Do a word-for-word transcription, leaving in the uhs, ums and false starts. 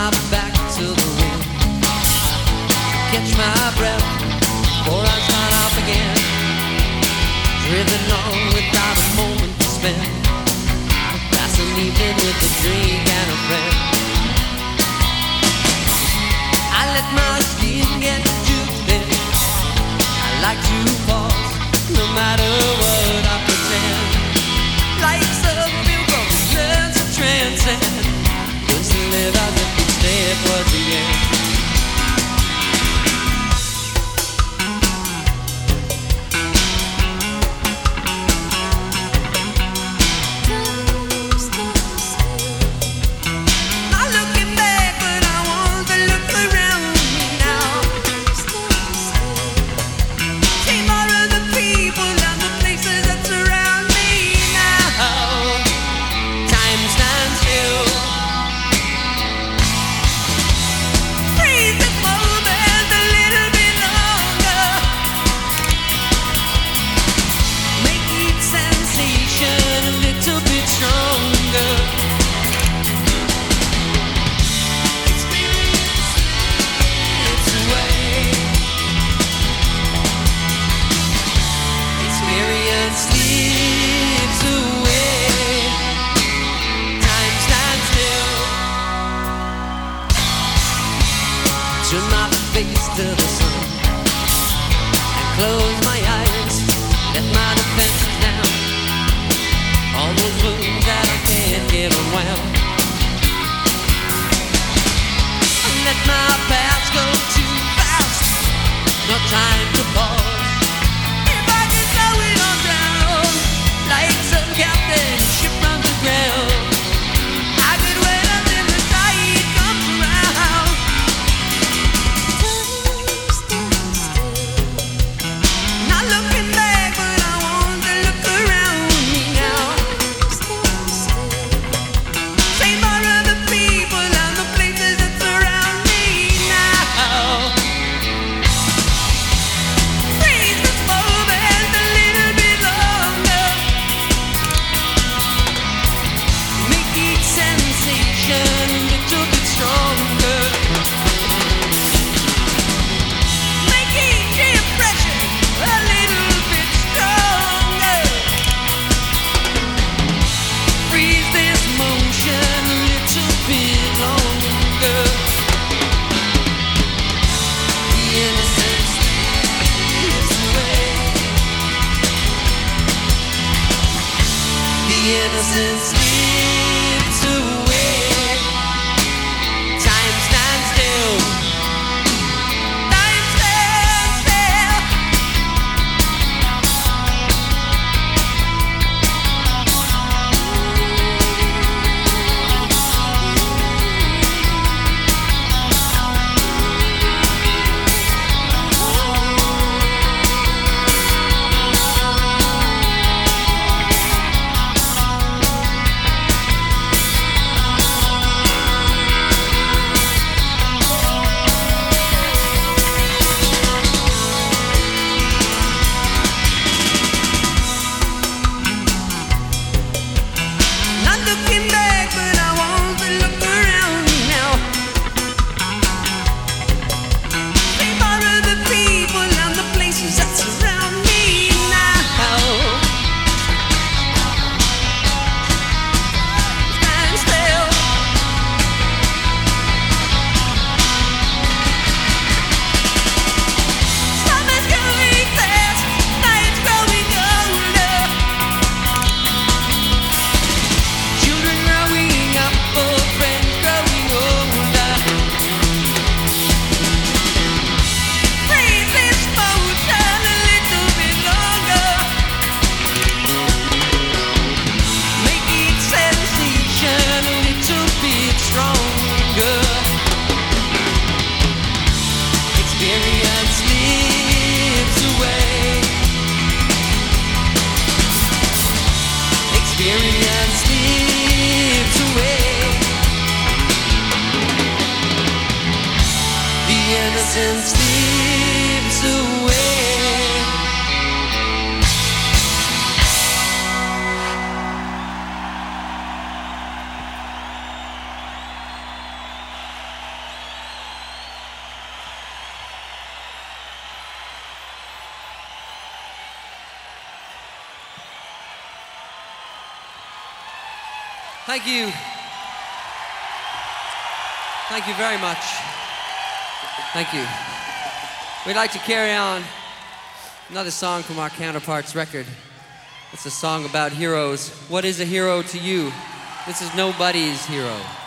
my back to the wind, catch my breath before I start off again, driven on without a moment to spend, pass an evening with a drink and a friend. I let my skin get too thin, I like to pause no matter what I pretend, like some pilgrim learns to transcend, just to live as if we stay towards the end. Turn my face to the sun and close my eyes, let my defenses down, all those wounds that I can't get unwound. Let my past go too fast, no time to pause. If I can slow it all down, like some captain ship runs aground, I could wait until the tide comes around. Not looking back, but I want to look around me now. Say more of the people and the places that surround me now. Freeze this moment a little bit longer. Make each sensation a little bit stronger. Make each impression a little bit stronger. Freeze this motion a little bit longer. The innocence slips away. The innocence slips away. Time stands still. Time stands still. Not looking back, but I want to look around now. See more of the people and the places that surround me now. Stand still. Summer's going fast, night's growing older. Children growing up, old friends growing older. Freeze this motion a little bit longer. Make each sensation a little bit stronger. Experience slips away. Experience slips away. The innocence slips away. Thank you. Thank you very much. Thank you. We'd like to carry on another song from our Counterparts record. It's a song about heroes. What is a hero to you? This is nobody's hero.